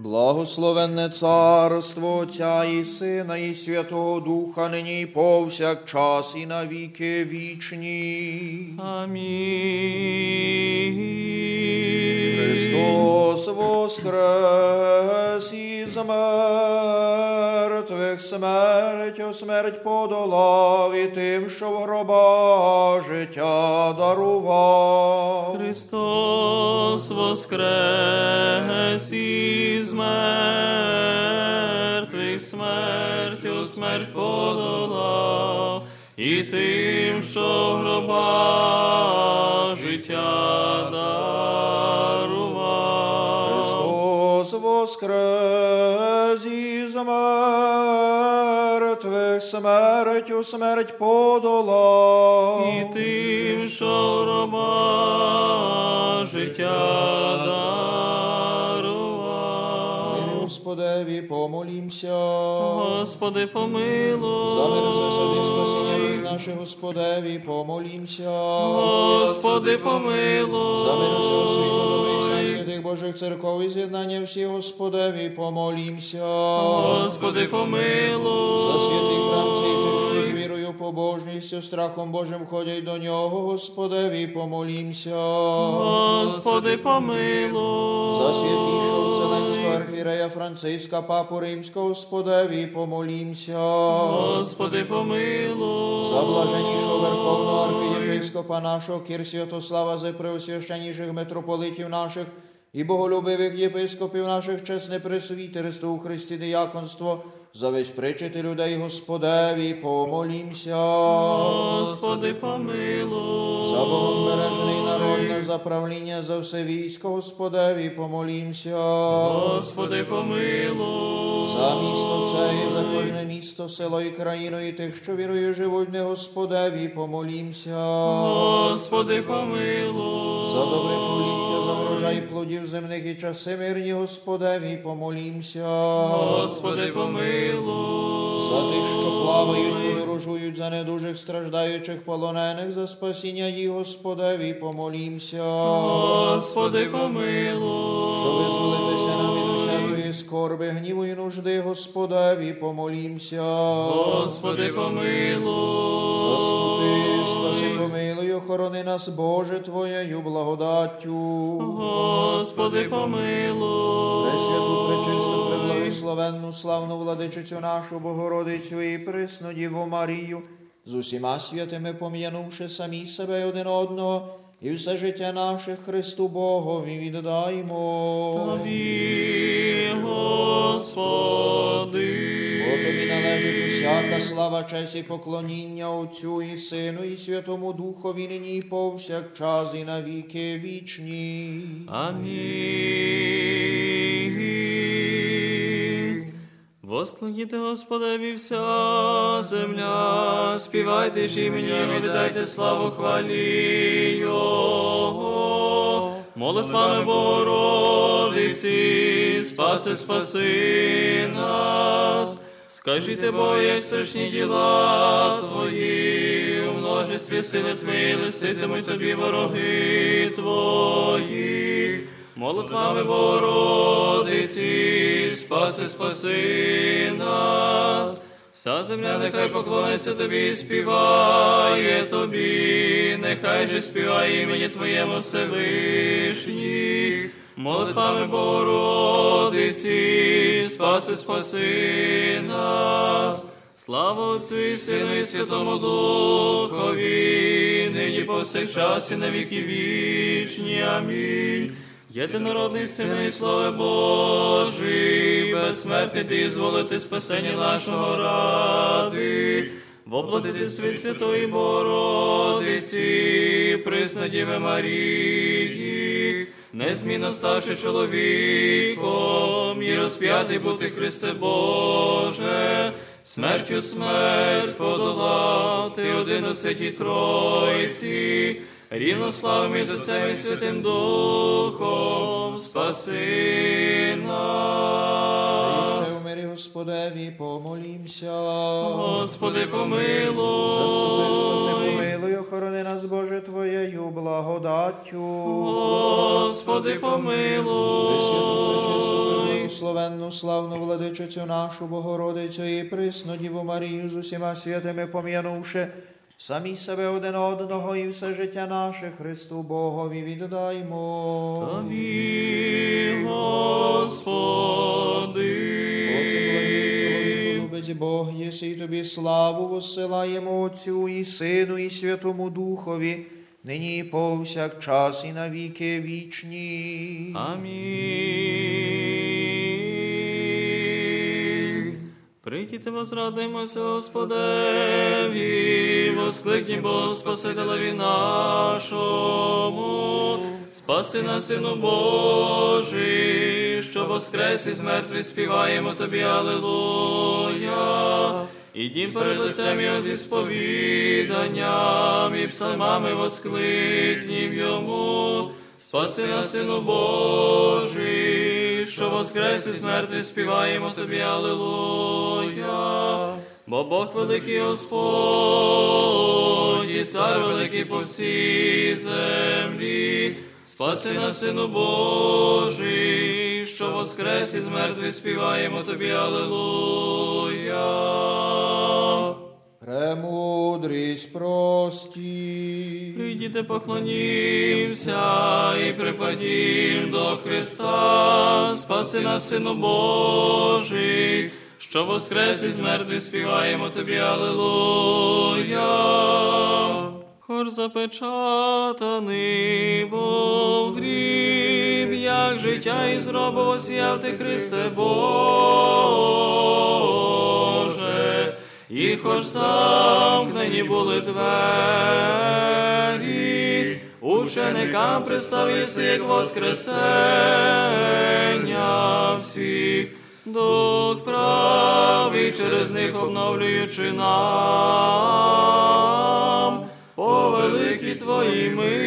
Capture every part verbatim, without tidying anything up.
Благословенне царство Отця і Сина, і Святого Духа, нині і повсякчас, і на віки вічні. Амінь. Христос воскрес із мертвих, смертю смерть подолав, і тим, що в гроба життя дарував. Христос воскрес із мертвих, смертю смерть подолав, і тим, що в гроба життя дарував. Христос воскрес із мертвих, смертю смерть подолав, І тим, що в гроба життя дарував. Господеві помолімся. Господи, помилуй. За мир, засади, спасіння душ наших, Господеві помолімся. Господи, помилуй. За мир всього світу, добрий стан святих Божих церков і з'єднання всіх, Господеві помолімся. Господи, помилуй. За святий храм цей тих, що з вірою, побожністю, страхом Божим ходять до нього, Господеві помолімся. Господи, помилуй. За святішого Вселенського архієрея Франциска, Папу Римського, Господеві помолімся. Господи, помилуй. За блаженнішого Верховного архієпископа нашого Кір Святослава, за преосвященніших митрополитів наших і боголюбивих єпископів наших, чесне пресвітерство у Христі дияконство, за весь причити людей, Господеві помолімся. Господи, помилуй. За Богом бережений народ, за правління, за все військо, Господеві помолімся. Господи, помилуй. За місто це і за кожне місто, село і країну, і тих, що вірою живуть в не, Господеві помолімся. Господи, помилуй. За добре поліття, за врожай плодів земних і часи мирні, Господеві помолімся. Господи, помилуй. За тих, що плавають, подорожують, за недужих, страждаючих, полонених, за спасіння їх, Господеві помолімся. Господи, помилуй. Що визволитися нам від усякої скорби, гніву і нужди, Господеві помолімся. Господи, помилуй. Заступи, спаси, помилуй, охорони нас, Боже, Твоєю благодаттю. Господи, помилуй. Пресвяту, пречисту, преблагословенну, славну владичицю нашу, Богородицю і пресну Діву Марію, з усіма святими пом'янувши самі себе і один одного, і все життя наше Христу Богові віддаймо. Тобі, Господи. Бо Тобі належить усяка слава, честь і поклоніння Отцю і Сину і Святому Духові, нині і повсякчас і на віки вічні. Амінь. Воскликніте Господеві вся земля, співайте ж імені Його, віддайте славу хвалі Його. Молитвами Богородиці, спаси, спаси нас. Скажіть, Бо, як страшні діла Твої, у множестві сили Твої листитимуть Тобі вороги Твої. Молитвами Богородиці, спаси, спаси нас. Вся земля нехай поклониться Тобі і співає Тобі, нехай же співає імені Твоєму Всевишній. Молитвами Богородиці, спаси, спаси нас. Слава Отцю і Сину і Святому Духові, нині повсякчас і на віки вічні. Амінь. Єдинородний Син і Слово Божий, безсмертний Ти, зволити спасення нашого ради, воплотити світ Святої Богородиці, пресної Діви Марії, незмінно ставши чоловіком, і розп'ятий бути Христе Боже, смертю смерть подолав Ти один у Святій Тройці, рівнославним із Отцем і Святим Духом, спаси нас. Ще в мирі Господеві помолімся. Господи, помилуй. Заступи, спаси, помилуй, охорони нас, Боже, Твоєю благодаттю. Господи, помилуй. Пресвяту, пречисту, Преблагословенну, славну владичицю нашу Богородицю і присну Діву Марію з усіма святими пом'янувши, самі себе один одного і все життя наше Христу Богові віддаймо. Тобі, Господи. Бог єси, і тобі славу воссилаємо Отцю і Сину, і Святому Духові, нині і повсякчас, і на віки вічні. Амінь. Прийдіте, возрадимося Господеві, воскликнім Богу Спасителеві нашому, спаси нас, Сину Божий, що воскрес із мертвих, співаємо Тобі, Алілуя. Ідім перед лицем Його зі сповіданням і псалмами воскликнім Йому, спаси нас, Сину Божий, що воскрес із мертвих, співаємо Тобі, Алілуя. Бо Бог великий Господь, і Цар великий по всій землі, спаси нас, Сину Божий, що воскрес із мертвих, співаємо Тобі, Алілуя. Премудрість прості. Прийдіте, поклонімся і припадім до Христа, спаси нас, Сину Божий, що воскрес із мертвих, співаємо Тобі, Алілуя. Хор запечатаний був гріб, як життя із гробу осіяв ти, Христе Боже, і хоч замкнені були двері, ученикам пристав єси, як воскресення всіх, Дух правий через них обновлюючи нам, по великій Твоїй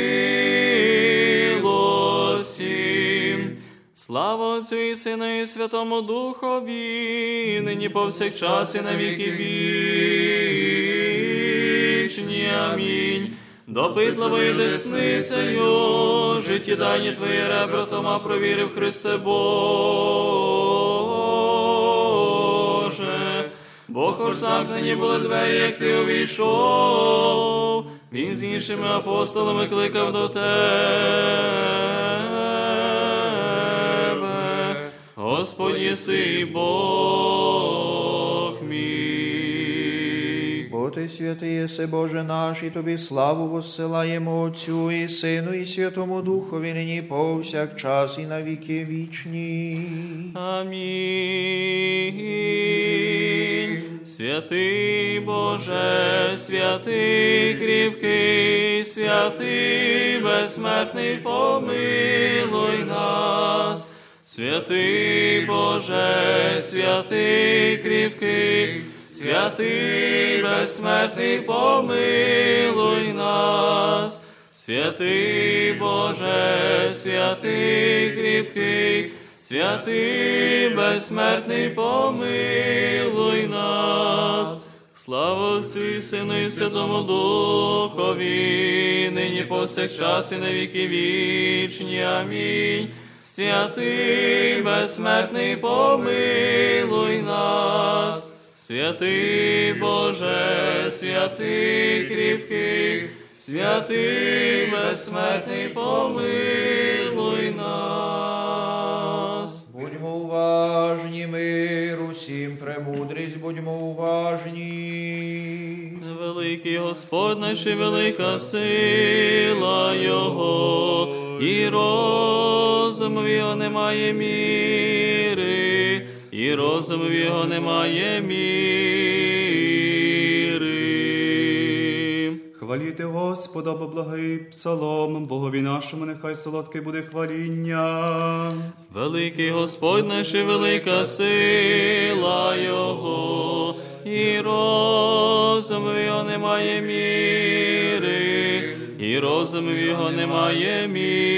милості. Слава Отцю і Сину і Святому Духові, нині повсякчас і на віки вічні. Амінь. Допитливою десницею життєдайні Твої ребра Тома провірив, Христе Боже. Бо хоч замкнені були двері, як Ти увійшов, Він з іншими апостолами кликав до Тебе. Господь єси Бог мій. Бо Ти святий єси, Боже наш, і Тобі славу воссилаємо Отцю і Сину, і Святому Духові, нині повсякчас, і на віки вічні. Амінь. Святий Боже, святий кріпкий, святий безсмертний, помилуй нас. Святий Боже, святий кріпкий, святий безсмертний, помилуй нас. Святий Боже, святий кріпкий, святий безсмертний, помилуй нас. Слава Отцю і Сину і Святому Духові, нині повсякчас і на віки вічні. Амінь. Святий безсмертний, помилуй нас. Святий Боже, святий кріпкий, святий безсмертний, помилуй нас. Будьмо уважні, мир усім, премудрість, будьмо уважні. Великий Господь наш і велика сила Його, і розум в Його немає міри, і розум в Його немає міри. Хваліти Господа, бо благий псалом, Богові нашому нехай солодке буде хваління. Великий Господь наш і велика сила Його, і розум в Його немає міри, і розум в Його немає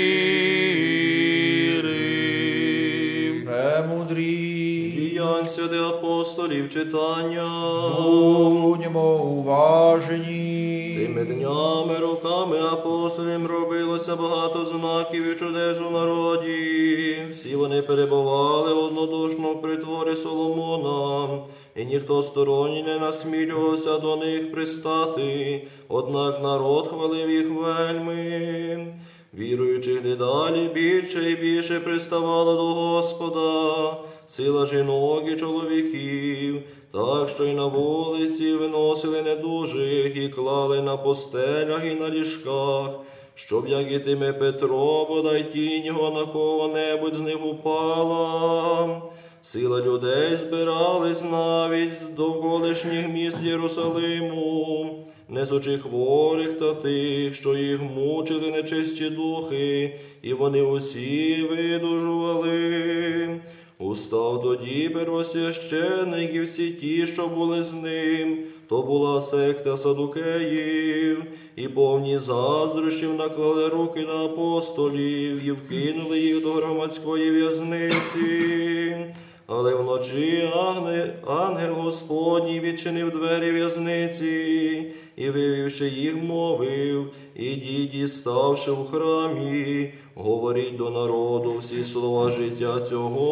міри. Премудрі. Діянь святих апостолів читання. Будьмо уважні. Тими днями, роками апостолів робилося багато знаків і чудес у народі. всі вони перебували однодушно в притворі Соломона, і ніхто сторонній не насмілювався до них пристати, однак народ хвалив їх вельми. Віруючих дедалі більше і більше приставало до Господа, сила жінок і чоловіків, так що й на вулиці виносили недужих і клали на постелях і на ліжках, щоб, як ітиме Петро, бодай тінь його на кого-небудь з них упала. Сила людей збирались навіть з довколишніх міст Єрусалиму, несучи хворих та тих, що їх мучили нечисті духи, і вони усі видужували. Устав тоді первосвященик і всі ті, що були з ним, то була секта садукеїв, і повні заздрощів наклали руки на апостолів і вкинули їх до громадської в'язниці. Але вночі ангел, ангел Господній відчинив двері в'язниці і, вивівши їх, мовив: ідіть і ставши в храмі, говоріть до народу всі слова життя цього.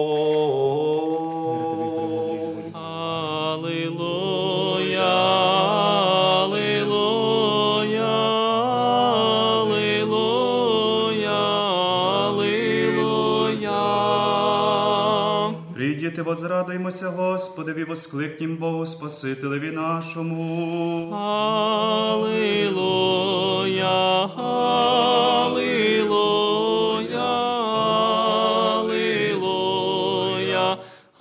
Алілуя, алілуя, алілуя, алілуя. Прийдіте, возрадуймося Господові, воскликнім Богу Спасителеві нашому. Алілуя, алілуя, алілуя,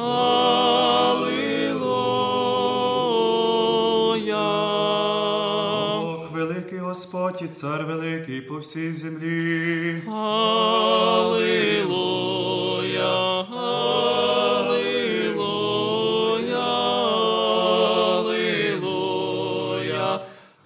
алілуя. Бог великий Господь і цар великий по всій землі. Алілуя, алілуя, алілуя,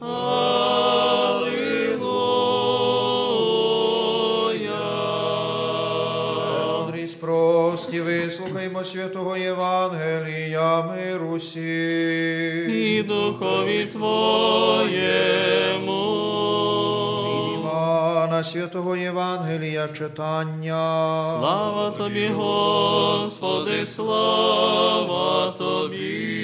алілуя. Мудрість прості, вислухаймо святого Євангелія миру всім. І духові Твоєму. Івана святого Євангелія читання. Слава Тобі, Господи, слава Тобі.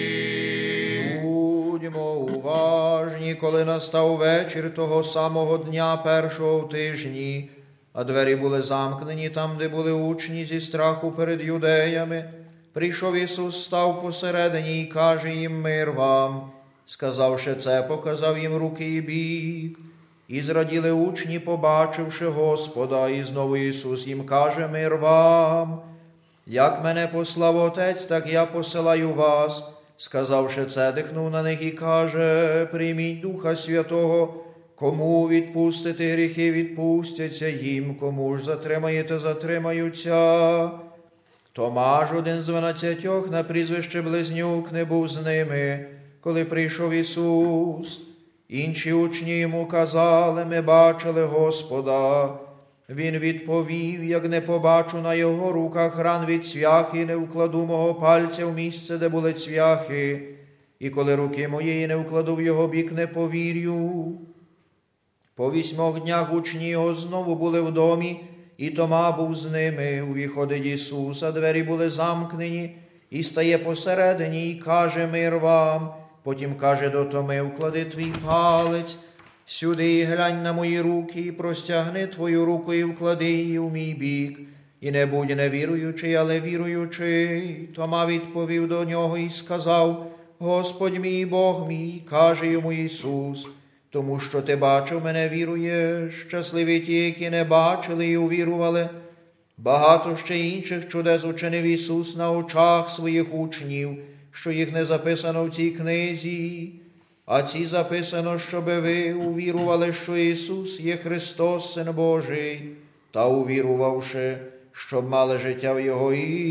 Будьмо уважні, коли настав вечір того самого дня першого в тижні, а двері були замкнені там, де були учні зі страху перед юдеями. Прийшов Ісус, став посередині і каже їм: мир вам. Сказавши це, показав їм руки і бік. І зраділи учні, побачивши Господа, і знову Ісус їм каже: мир вам. Як мене послав Отець, так я посилаю вас. Сказавши це, дихнув на них і каже: прийміть Духа Святого. Кому відпустите гріхи, відпустяться їм, кому ж затримаєте, затримаються. Тома ж, один з дванадцятьох, на прізвище Близнюк, не був з ними, коли прийшов Ісус. Інші учні йому казали: ми бачили Господа. Він відповів: як не побачу на його руках ран від цвяхи, не вкладу мого пальця в місце, де були цвяхи, і коли руки моєї не вкладу в його бік, не повірю. По вісьмох днях учні його знову були в домі, і Тома був з ними. Увіходить Ісус, а двері були замкнені, і стає посередині, і каже: мир вам. Потім каже до Томи: вклади твій палець сюди і глянь на мої руки, і простягни твою руку і вклади її в мій бік. І не будь невіруючий, але віруючий. Тома відповів до нього і сказав: Господь мій, Бог мій. Каже йому Ісус: тому що ти бачив мене, віруєш. Щасливі ті, які не бачили і увірували. Багато ще інших чудес учинив Ісус на очах своїх учнів, що їх не записано в цій книзі. А ці записано, щоби ви увірували, що Ісус є Христос, Син Божий, та увірувавши, щоб мали життя в Його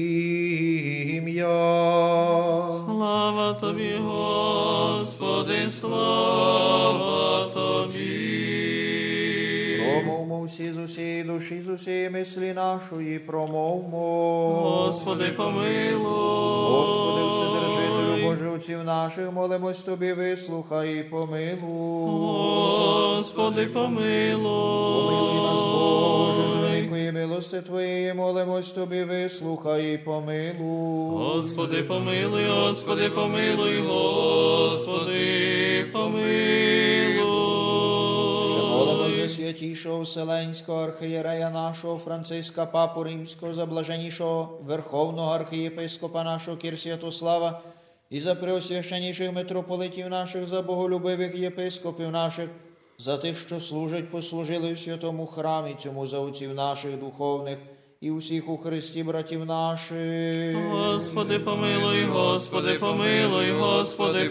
ім'я. Слава Тобі, Господи, слава Тобі. Промовмо всі з усієї душі, з усієї мислі нашої, промовмо. Господи, помилуй. Господи, Вседержителю Боже отців наших, молимось Тобі, вислухай і помилуй. Господи, помилуй. Помилуй нас, Боже, з великої милости милости Твоєї, молимось Тобі, вислухай і помилуй. Господи, помилуй, Господи, помилуй, Господи, помилуй. Ще молимось за святішого Вселенського архієрея нашого Франциска, Папу Римського, за блаженнішого Верховного архієпископа нашого Кір Святослава, і за преосвященніших митрополитів наших, за боголюбивих єпископів наших, за тих, що служать, послужили в святому храмі цьому, за отців наших духовних і усіх у Христі братів наших. Господи, помилуй, Господи, помилуй, Господи,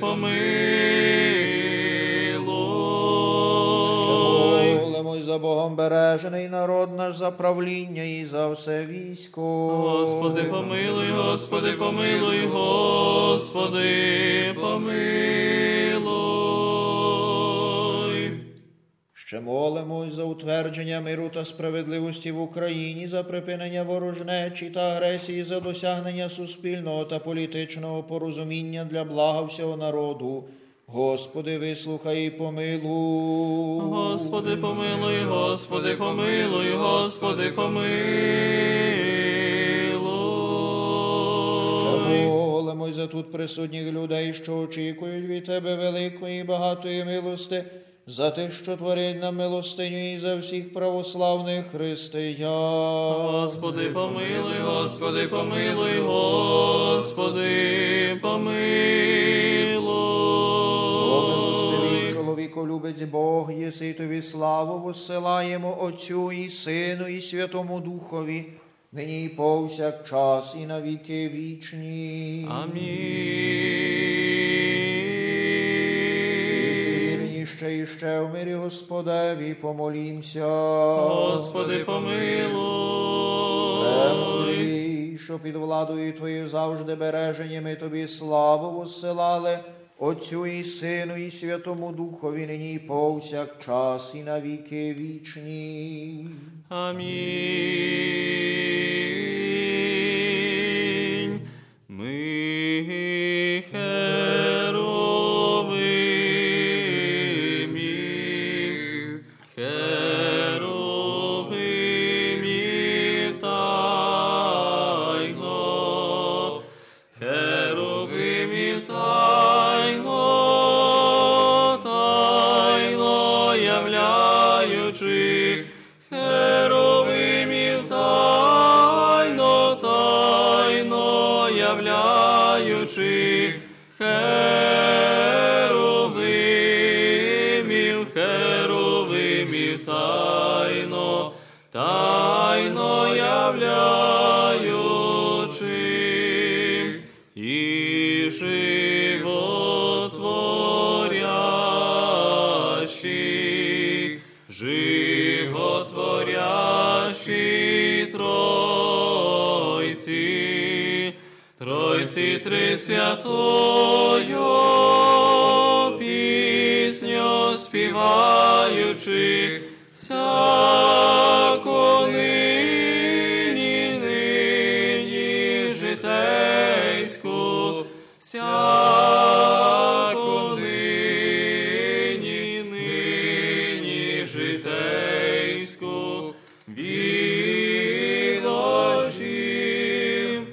помилуй. Молимось за Богом бережений народ наш, за правління і за все військо. Господи, помилуй, Господи, помилуй, Господи, помилуй. Ще молимось за утвердження миру та справедливості в Україні, за припинення ворожнечі та агресії, за досягнення суспільного та політичного порозуміння для блага всього народу. Господи, вислухай і помилуй. Господи, помилуй, Господи, помилуй, Господи, помилуй. Молимось за тут присутніх людей, що очікують від Тебе великої і багатої милости, за тих, що творять нам милостиню, і за всіх православних християн. Господи, помилуй, Господи, помилуй, Господи, помилуй. О, милостивий чоловіколюбець Бог, єси Тобі славу воссилаємо Отцю і Сину і Святому Духові, нині і повсякчас і на віки вічні. Амінь. Ще і ще в мирі Господеві помолімся. Господи, помилуй. Премудрий, що під владою Твоєю завжди бережені, ми Тобі славу воссилали, Отцю і Сину і Святому Духові, нині і повсякчас і на віки вічні. Амінь. Ми херовимі, херовимі тайно, херовимі тайно, тайно являючи, херовимів тайно, тайно являючи, херовимів, херовимів тайно, тайно являючи, і животворящий, животворящий Тройці, Тройці Трисвятою пісню співаючи, всяко нині, нині житейську, всяко нині, нині житейську, відложім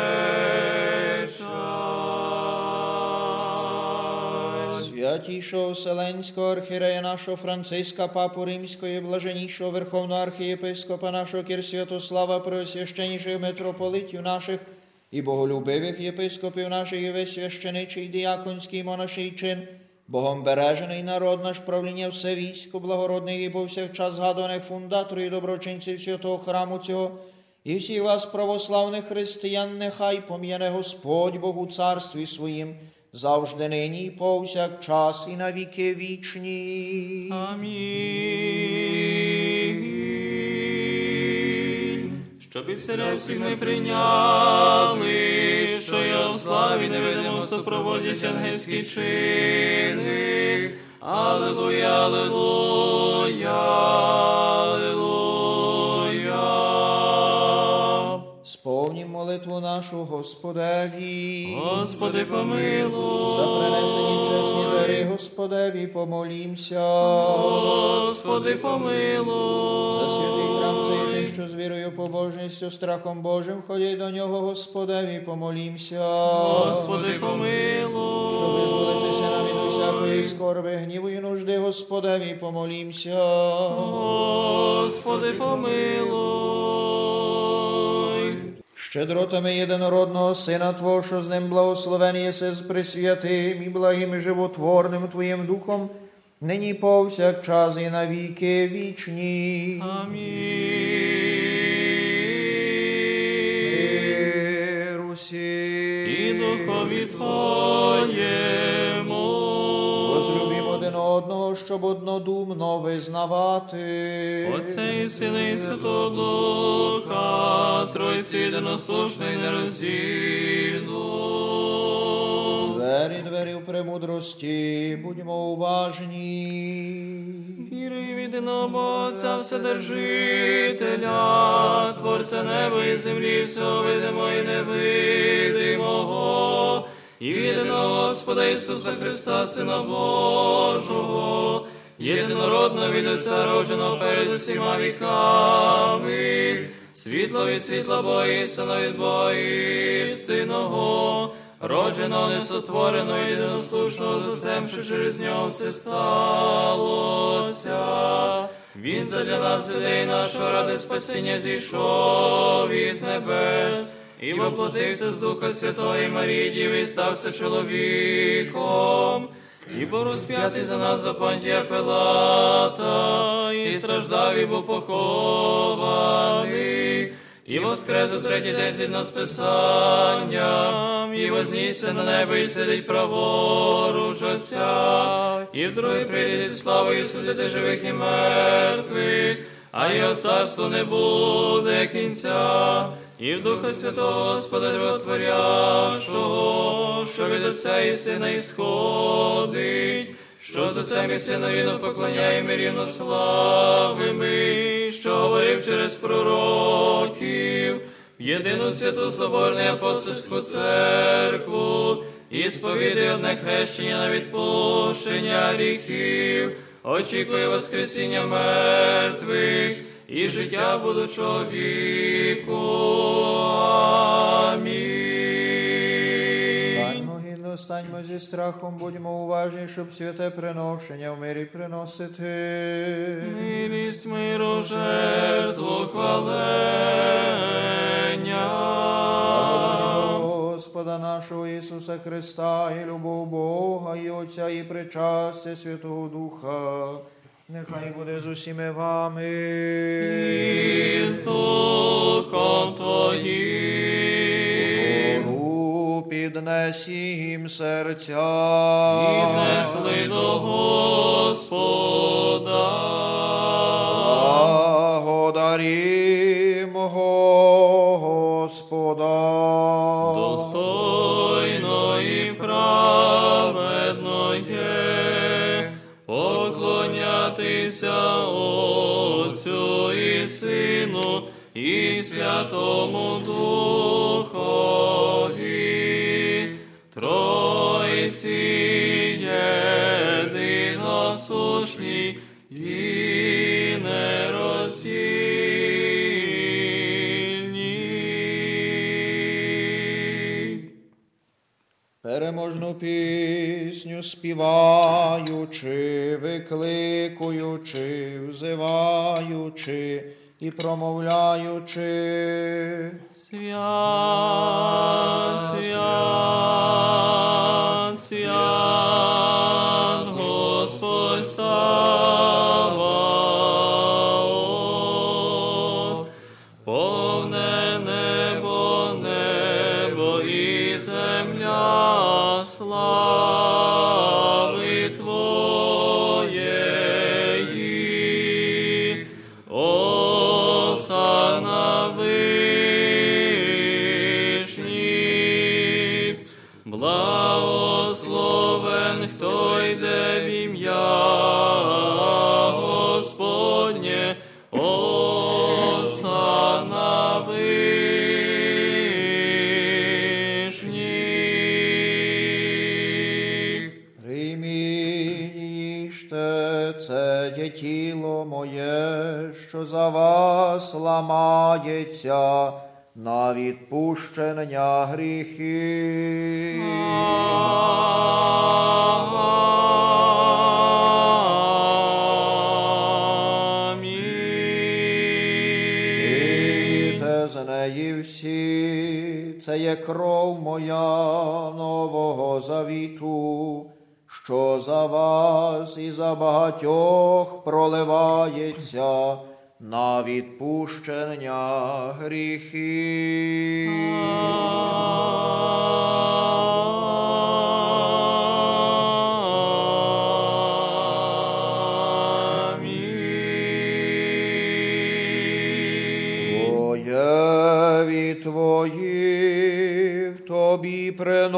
печаль. Святішого Вселенського архієрея нашого Франциска, Папу Римського, і блаженнішого Верховного архієпископа нашого Кір Святослава, преосвященніших митрополитів наших, і боголюбивих єпископів наших, і весь священичий, діяконський, монаший чин, Богом бережений народ наш, правління все військо, благородних і повсякчас згадуваних фундаторів і доброчинців святого храму цього, і всіх вас, православних християн, нехай пом'яне Господь Бог у царстві своїм, завжди нині і повсякчас і на віки вічні. Амінь. Щоб і царя всіх не прийняли, що я в славі невидимо супроводять ангельські чини. Алілуя, алілуя, алілуя. Сповнім молитву нашу Господеві. Господи, помилуй. За принесені чесні дари Господеві помолімся. Господи, помилуй. За святий храм цей, те, що що з вірою, побожністю, страхом Божим, ходять до нього, Господеві, помолімся. Господи, помилуй. Що визволитися нам від усякої скорби, гніву і нужди, Господеві, помолімся. Господи, помилуй. Щедротами єдинородного Сина Твого, що з ним благословений єси з пресвятим і благим і животворним Твоїм Духом, нині повсякчас і на віки вічні. Амінь. Русі. І духові Твоєму. Возлюбім один одного, щоб однодумно визнавати. Отця і Сина і Святого Духа, Тройці єдиносушно і нероздільно. Двері, двері в премудрості, будьмо уважні. Вірую в єдиного Отця Вседержителя, Творця неба і землі, всього видимого і невидимого, і в єдиного Господа Ісуса Христа, Сина Божого, єдинородного від Отця, родженого перед усіма віками, світло від світла Бога, істина від Бога істинного, родженого, несотвореного, єдиносушного з Отцем, що через нього все сталося. Він задля нас, людей нашого, ради спасіння зійшов із небес, і воплотився з Духа Святого і Марії Діви, і стався чоловіком. І був розп'ятий за нас за Понтія Пилата, і страждав, і був похований, і воскрес у третій день згідно з Писанням, і вознісся на небо, і сидить праворуч Отця, і в другий прийде зі славою судити живих і мертвих, а його царство не буде кінця. І в Духа Святого Господа Животворящого, що від Отця і Сина ісходить, що з Отцем і Сином він поклоняємо рівнославими, що говорив через пророків, в єдину святу соборну апостольську церкву, і сповідує одне хрещення на відпущення гріхів, очікує воскресіння мертвих і життя будучого віку. Амінь. Станьмо гідно, станьмо зі страхом, будьмо уважні, щоб святе приношення в мирі приносити. Милість миру, жертву хвалення. Господа нашого Ісуса Христа, і любов Бога, і Отця, і причастя Святого Духа, нехай буде з усіми вами. І з Духом Твоїм. Богу піднесім серця. Піднесли до Господа. Благодарімо Господа. Достойно і праведно є поклонятися Отцю і Сину і Святому Духові, Тройці єдиносушній і нероздільній. Переможну пісню співаючи, викликуючи, взиваючи і промовляючи. Свят, свят, свят, Господь Саваоф, повне небо, небо і земля, слави Твоєї, осанна вишніх, благословен, хто йде в ім'я Господнє, осанна вишніх. Прийміть, їжте, це є тіло моє, що за вас нас ламається на відпущення гріхів. Пийте з неї всі, це є кров моя нового завіту, що за вас і за багатьох проливається на відпущення гріхів. Твоє від твоїх тобі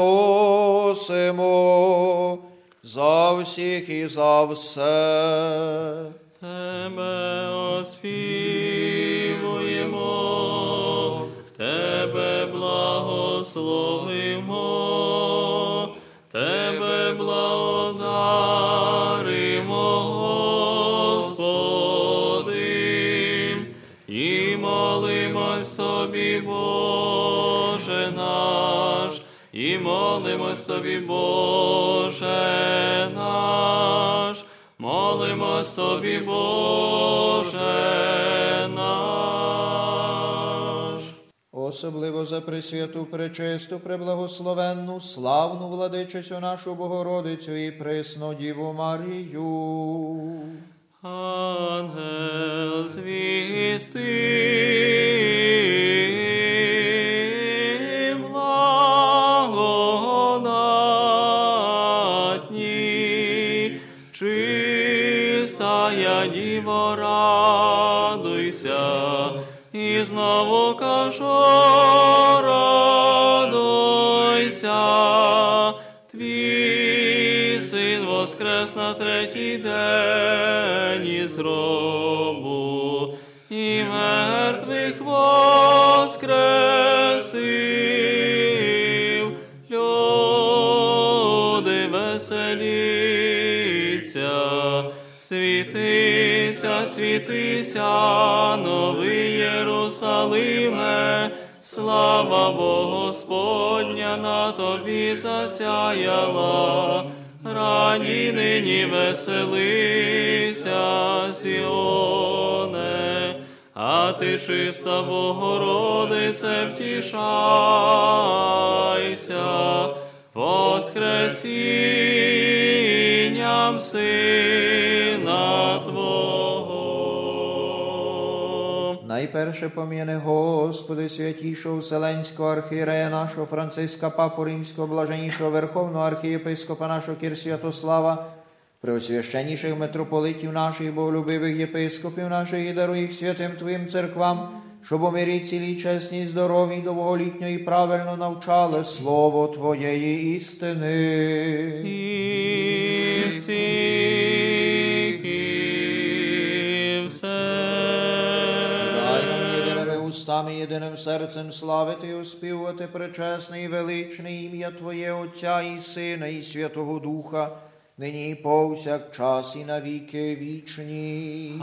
приносимо за всіх і за все. Тебе оспівуємо, Тебе благословимо, Тебе благодаримо, Господи, і молимось Тобі, Боже наш, і молимось Тобі, Боже наш, молимось Тобі, Боже наш. Особливо за Пресвяту, Пречисту, Преблагословенну, славну Владичицю нашу Богородицю і пресну Діву Марію. Ангел звісти, благодатні, чистая Діво, радуйся, і знову кажу, радуйся, твій син воскрес на третій день із гробу, і мертвих воскресив. Люди, веселіться, світися, світися, новий Єрусалиме, слава Богу Господня на тобі засяяла. Рані нині веселися, Сіоне, а ти, чиста Богородице, втішайся воскресінням Сина Твого. Найперше пом'яни, Господи, святішого Вселенського архієрея нашого Франциска, Папу Римського, блаженнішого Верховного архієпископа нашого Кір Святослава, преосвященніших митрополитів наших, боголюбивих єпископів наших, і даруй їх святим Твоїм церквам, щоб у мирі цілій, чесній, здоровій, довголітньо і правильно навчали Слово Твоєї істини. І всіх, і все. Дай нам єдиними устами, єдиним серцем славити і оспівувати пречесне і величне ім'я Твоє, Отця і Сина, і Святого Духа, нині і повсякчас, і навіки вічні.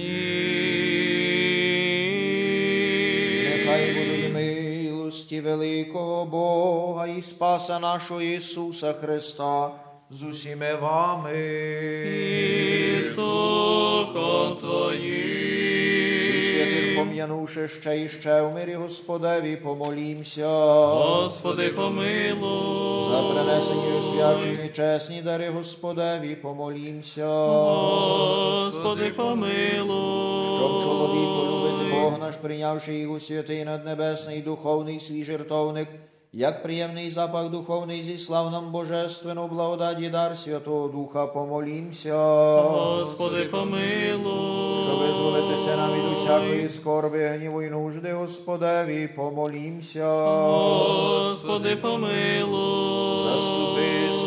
Амінь. Нехай будуть милості великого Бога і Спаса нашого Ісуса Христа з усіми вами. І з Духом Твоїм. Всіх святих пом'янувши ще і ще в мирі Господеві, помолімся. Господи, помилуй. За принесені освячені чесні дари Господеві, помолімся. Господи, помилуй. Щоб чоловіку любить Бог наш, прийнявши їх у святий наднебесний духовний свій жертовник, як приємний запах духовний зі славном божественну благодаті дар Святого Духа, помолімся. Господи, помилуй. Що визволитися нам від усякої скорби, гніву й нужди, Господеві, помолімся. Господи, помилуй. Заступи,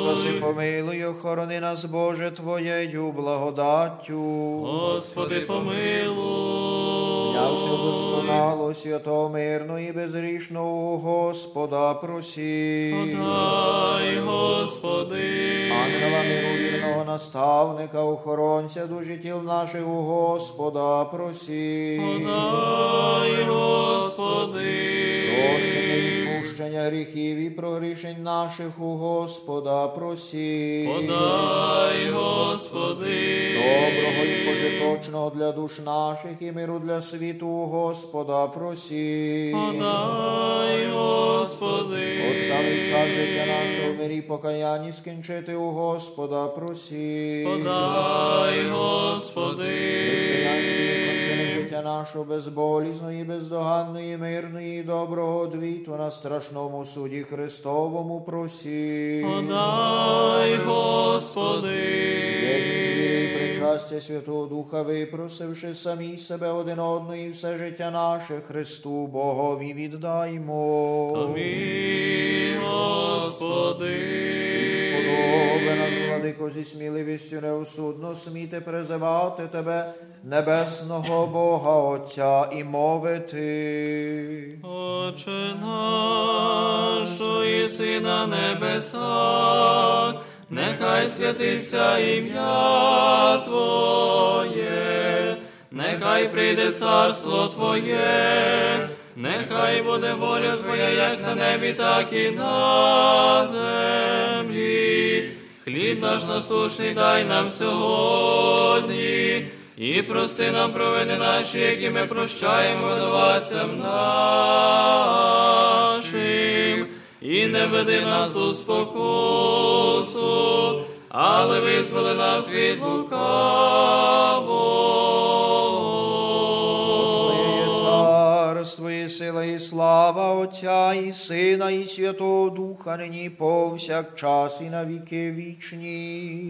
спаси, помилуй, охорони нас, Боже, Твоєю благодаттю. Господи, помилуй. Дня всього досконало, святого, мирно і безгрішного у Господа просі. Подай, Господи. Ангела миру, вірного наставника, охоронця душі тіл наших у Господа просі. Подай, Господи. Прощення, відпущення гріхів і прогрішень наших у Господа просі. Подай, Господи. Доброго і пожиточного для душ наших і миру для світу у Господа просі. Подай, Господи. Осталий час життя нашого в мирі покаянні скінчити у Господа просі. Подай, Господи. Християнські кончини життя нашого безболісної, бездоганної, мирної і доброго двіту на страшному суді Христовому просі. Подай, Господи. Єдність віри і причастя Святого Духа, випросивши самі себе один одного і все життя наше Христу Богові віддаймо. Амінь, Господи. І сподоби нас, владико, зі сміливістю неосудно сміти призивати Тебе, небесного Бога Отця, і мовити. Отче наш, що єси на небесах, нехай святиться ім'я Твоє, нехай прийде царство Твоє, нехай буде воля Твоя, як на небі, так і на землі. Хліб наш насущний дай нам сьогодні, і прости нам провини наші, які ми прощаємо винуватцям нашим. І не веди нас у спокусу, але визволи нас від лукавого. Твоє є царство, і сила, і слава Отця, і Сина, і Святого Духа, нині і повсякчас, і на віки вічні.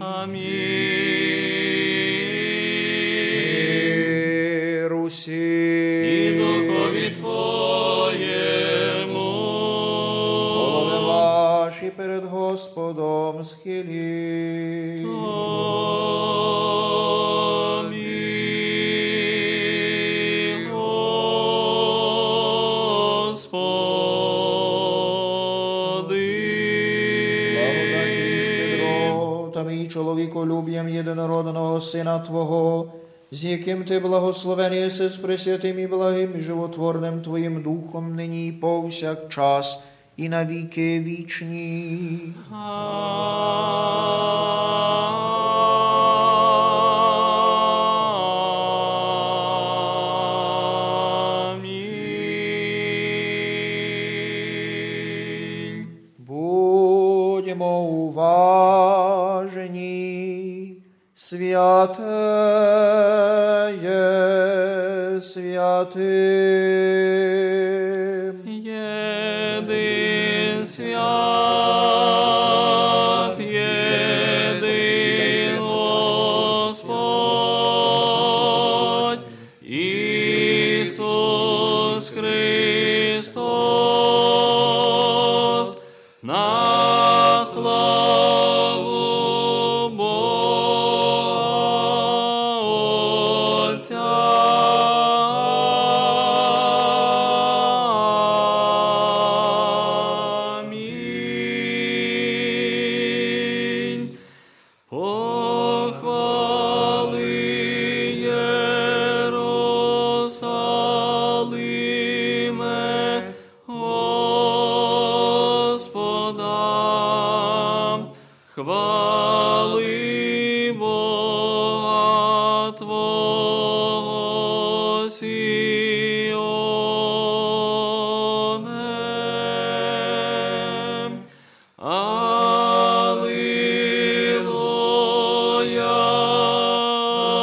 Амінь. Русі. І Духові Твоєму. Голови ваші перед Господом схиліть. Амінь, Господи. Благодаті щедротами і чоловіколюб'ям єдинородного Сина Твого, з яким Ти благословений єси з пресвятим і благим і животворним Твоїм Духом, нині і повсякчас, і на віки вічні. Амінь. Будьмо уважні, святе є святим. Єдин свят, єдин Господь, Ісус Христос, на славу Бога Отця. Амінь. Похвали Єрусалиме Господа, хвали Бога Твого Сіоне. Алілуя,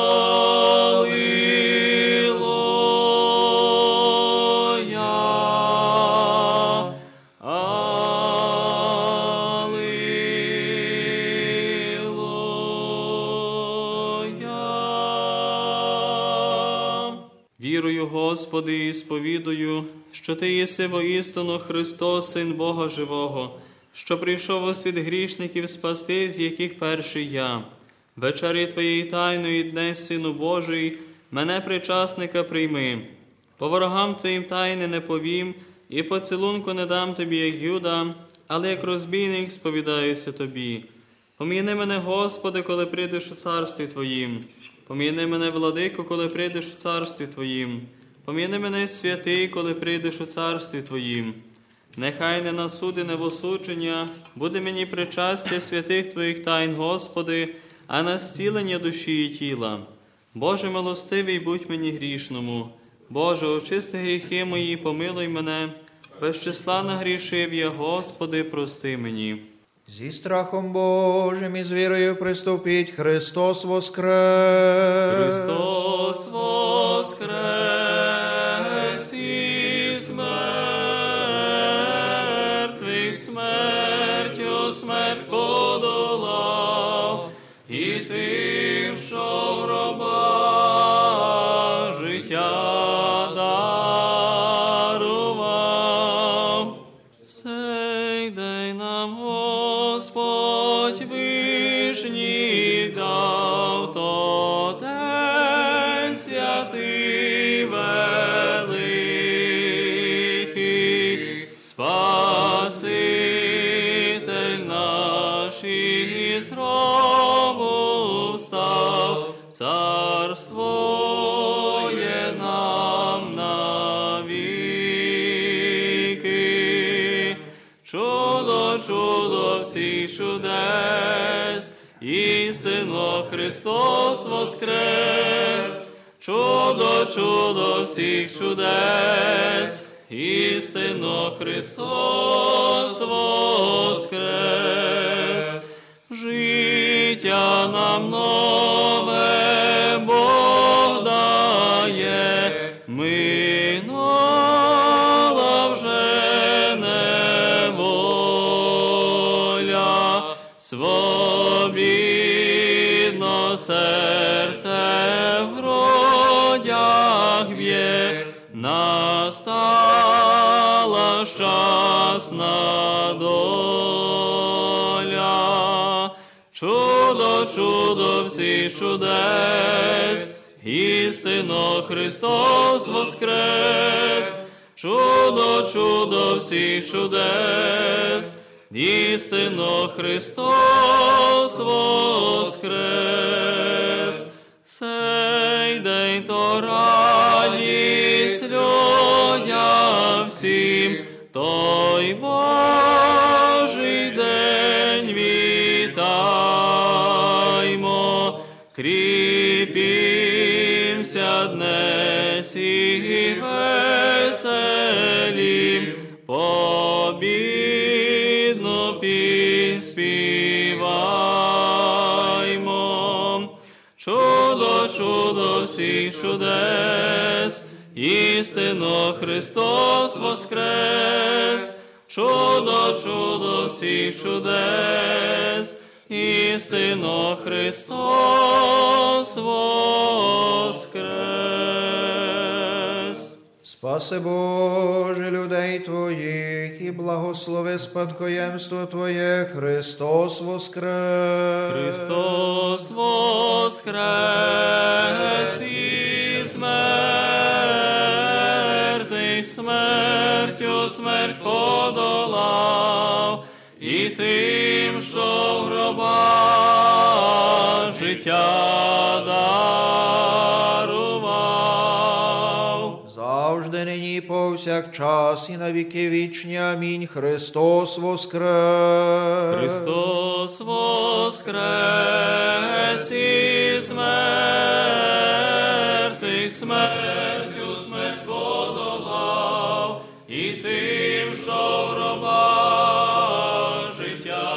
Алілуя. Вірую, Господи, і сповідую, що Ти єси воістину Христос, Син Бога Живого, що прийшов у світ грішників спасти, з яких перший я. Вечері Твоєї тайної днес, Сину Божий, мене причасника прийми. По ворогам Твоїм тайни не повім, і поцілунку не дам Тобі, як Юда, але як розбійник сповідаюся Тобі. Пом'яни мене, Господи, коли прийдеш у царстві Твоїм. Пом'яни мене, Владико, коли прийдеш у царстві Твоїм. Пом'яни мене, святий, коли прийдеш у царстві Твоїм. Нехай не на суди, не в осудження, буде мені причастя святих Твоїх тайн, Господи, а на зцілення душі і тіла. Боже милостивий, будь мені грішному. Боже, очисти гріхи мої, помилуй мене. Без числа нагрішив я, Господи, прости мені. Зі страхом Божим і з вірою приступіть, Христос воскрес! Христос воскрес із мертвих, смертю смерть подолав, і тим, що в гробах життя дарував. Сей день нам Господь вишній дав, то день святий великий, Спаситель наш із гробу встав, царство є нам навіки. Чудо, чудо всіх чудес, істинно Христос воскрес. Чудо, чудо всіх чудес, істинно Христос воскрес. Життя нам нове Бог дає, минула вже неволя, свобідно серце в грудях б'є, настала щасна доля. Чудо, чудо всіх чудес, істинно Христос воскрес. Чудо, чудо всіх чудес, істинно Христос воскрес. Сей день то радість людям всім, той Божий день вітаймо. Кріпімся днес і веселім, побідну піснь співаймо. Чудо, чудо всіх чудес, істинно Христос воскрес. Чудо, чудо всіх чудес, істинно Христос воскрес. Спаси, Боже, людей Твоїх, і благослови спадкоємство Твоє, Христос воскрес! Христос воскрес із мертвих, смертю смерть подолав, і тим, що в гробах життя дарував. Завжди, нині, і повсякчас, і на віки вічні. Амінь. Христос воскрес! Христос воскрес із мертвих, смертю смерть подолав, і тим, що в гробах життя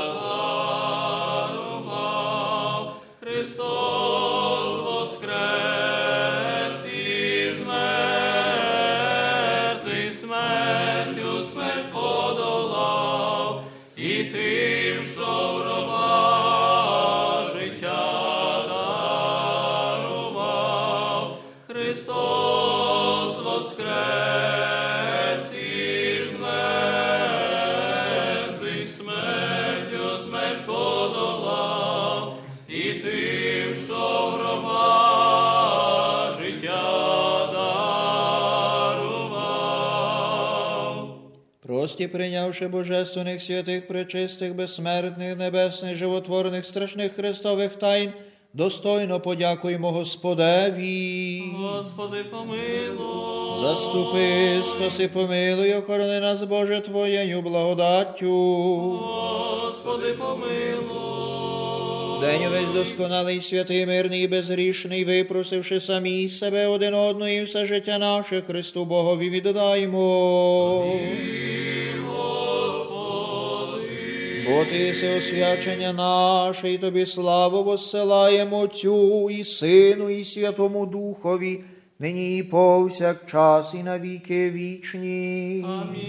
дарував. Христос воскрес із мертвих, смертю смерть подолав, і тим, що в гробах життя дарував. Христос воскрес із мертвих, милості прийнявши божественних, святих, пречистих, безсмертних, небесних, животворних, страшних Христових тайн, достойно подякуємо Господеві. Господи, помилуй. Заступи, спаси, помилуй, охорони нас, Боже, Твоєю благодаттю. Господи, помилуй. День увесь досконалий, святий, мирний і безгрішний, випросивши самі себе один одного і все життя наше Христу Богові віддаємо. Бо Ти єси освячення наше, і Тобі славу воссилаємо Отцю і Сину, і Святому Духові, нині і повсякчас, і на віки вічні.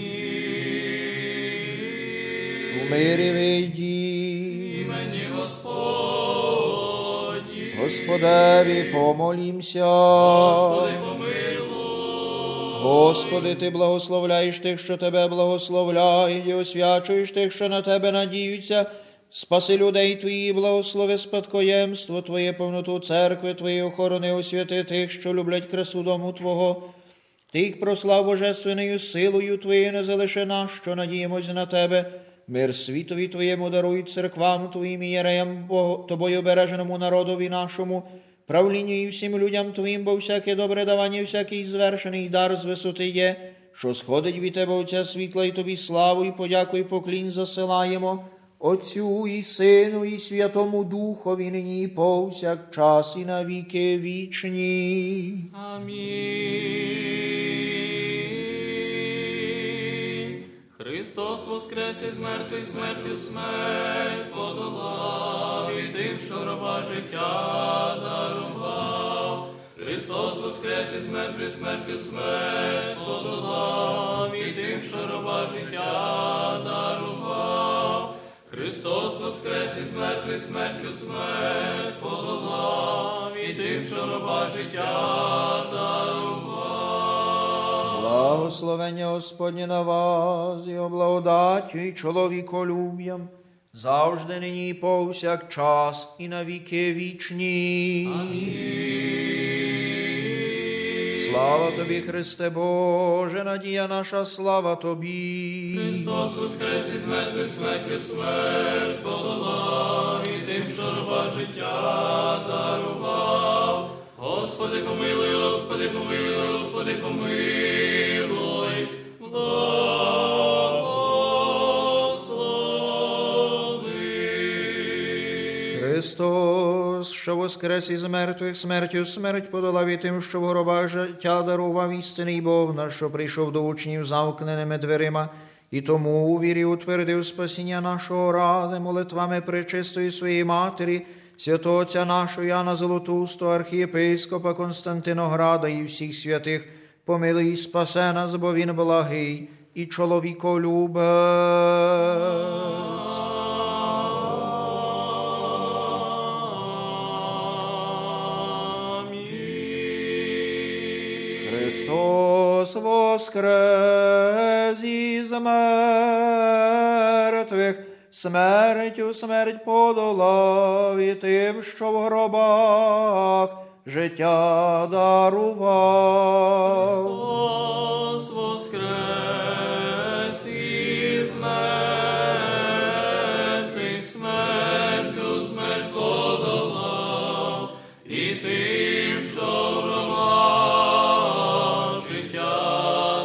У мирі вийдіть. Імені Господні. Господеві помолімся. Господи, помилуй. Господи, Ти благословляєш тих, що Тебе благословляють, і освячуєш тих, що на Тебе надіються. Спаси людей Твої, благослови спадкоємство Твоє, повноту церкви Твоєї, охорони, освяти тих, що люблять красу дому Твого. Ти їх прослав божественною силою Твоєю, не залиши нас, що надіємось на Тебе. Мир світові Твоєму даруй, церквам Твоїм і єреям, Тобою обереженому народові нашому, правлінню і всім людям Твоїм, бо всяке добре давання, всякий звершений дар з висоти є, що сходить від Тебе, Отця світла, і Тобі славу, і подяку, і поклін засилаємо, Отцю і Сину, і Святому Духові, нині і повсякчас, і на віки вічні. Амінь. Христос воскрес із мертвих, смертю смерть подолав, і тим, що раба життя дарував. Христос воскрес із мертвих, смертю смерть подолав, і тим, що раба життя дарував. Христос воскрес із мертвих, смертю смерть подолав, і тим, що раба життя дарував. Благословення Господнє на вас, і облагодаттю, і чоловіколюб'ям, завжди нині і повсякчас, і на віки вічні. Слава Тобі, Христе Боже, надія наша, слава Тобі. Христос воскрес із мертвих, смертю смерть подолав, і тим, що раба життя дарував. Господи, помилуй, Господи, помилуй, Господи, помилуй, благослови. Христос, що воскрес із мертвих, смертю смерть подолав, і тим, що в гробах життя дарував, істинний Бог наш, що прийшов до учнів замкненими дверима, і тому у вірі утвердив спасіння нашого ради, молитвами пречистої своєї Матері, святого Отця нашого Яна Золотустого, архієпископа Константинограда і всіх святих, помилуй і спасе нас, бо він благий і чоловіколюбець. Христос воскрес із мертвих, смертю смерть подолав, і тим, що в гробах життя дарував. Христос воскрес із мертвих, смертю смерть подолав, і тим, що в гробах життя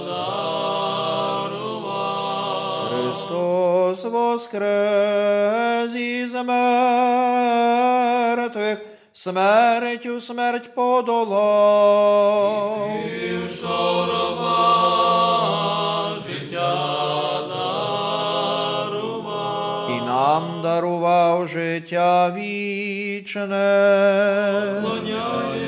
дарував. Христос воскрес із мертвих, смертю смерть подолав. Тим, що в гробах життя дарував. І нам дарував життя вічне. Поклоняємо